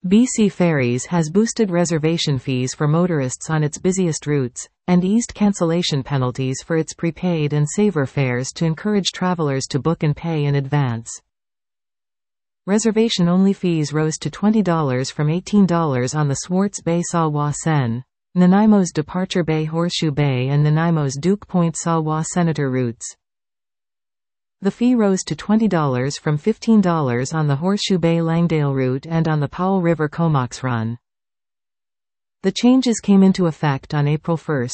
BC Ferries has boosted reservation fees for motorists on its busiest routes, and eased cancellation penalties for its prepaid and saver fares to encourage travelers to book and pay in advance. Reservation-only fees rose to $20 from $18 on the Swartz Bay Sawa Sen, Nanaimo's Departure Bay Horseshoe Bay and Nanaimo's Duke Point Sawa Senator routes. The fee rose to $20 from $15 on the Horseshoe Bay Langdale route and on the Powell River Comox run. The changes came into effect on April 1.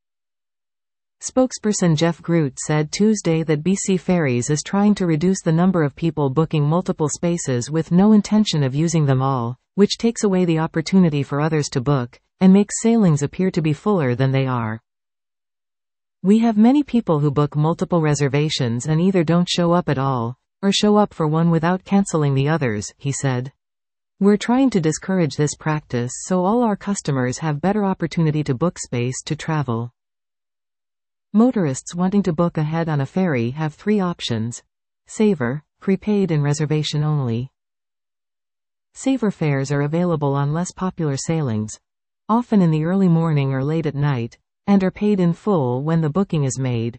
Spokesperson Jeff Groot said Tuesday that BC Ferries is trying to reduce the number of people booking multiple spaces with no intention of using them all, which takes away the opportunity for others to book, and makes sailings appear to be fuller than they are. We have many people who book multiple reservations and either don't show up at all, or show up for one without canceling the others, he said. We're trying to discourage this practice so all our customers have better opportunity to book space to travel. Motorists wanting to book ahead on a ferry have three options: saver, prepaid and reservation only. Saver fares are available on less popular sailings, often in the early morning or late at night, and are paid in full when the booking is made.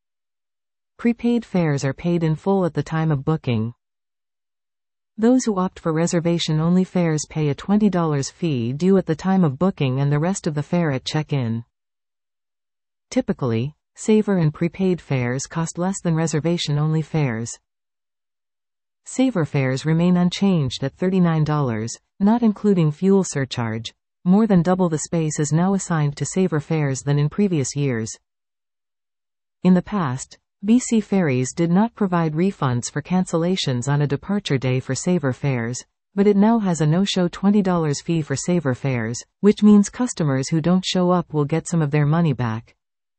Prepaid fares are paid in full at the time of booking. Those who opt for reservation-only fares pay a $20 fee due at the time of booking and the rest of the fare at check-in. Typically, saver and prepaid fares cost less than reservation-only fares. Saver fares remain unchanged at $39, not including fuel surcharge. More than double the space is now assigned to saver fares than in previous years. In the past, BC Ferries did not provide refunds for cancellations on a departure day for saver fares, but it now has a no-show $20 fee for saver fares, which means customers who don't show up will get some of their money back.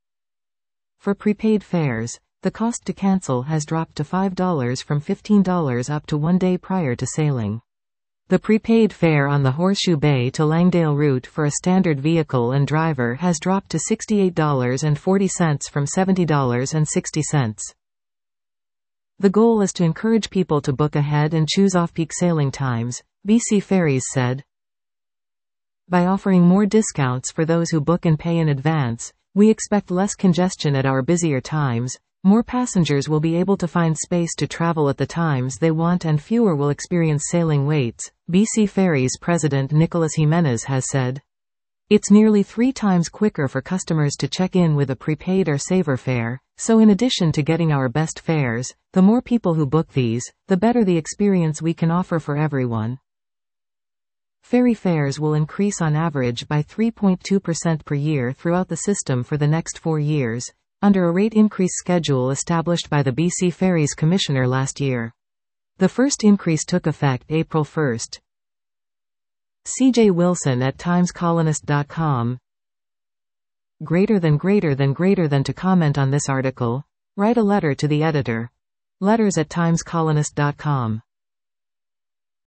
For prepaid fares, the cost to cancel has dropped to $5 from $15 up to 1 day prior to sailing. The prepaid fare on the Horseshoe Bay to Langdale route for a standard vehicle and driver has dropped to $68.40 from $70.60. The goal is to encourage people to book ahead and choose off-peak sailing times, BC Ferries said. By offering more discounts for those who book and pay in advance, we expect less congestion at our busier times. More passengers will be able to find space to travel at the times they want and fewer will experience sailing waits, BC Ferries President Nicholas Jimenez has said. It's nearly 3 times quicker for customers to check in with a prepaid or saver fare, so in addition to getting our best fares, the more people who book these, the better the experience we can offer for everyone. Ferry fares will increase on average by 3.2% per year throughout the system for the next 4 years, under a rate increase schedule established by the BC Ferries Commissioner last year. The first increase took effect April 1. CJ Wilson at timescolonist.com. Greater than to comment on this article, write a letter to the editor. Letters at timescolonist.com.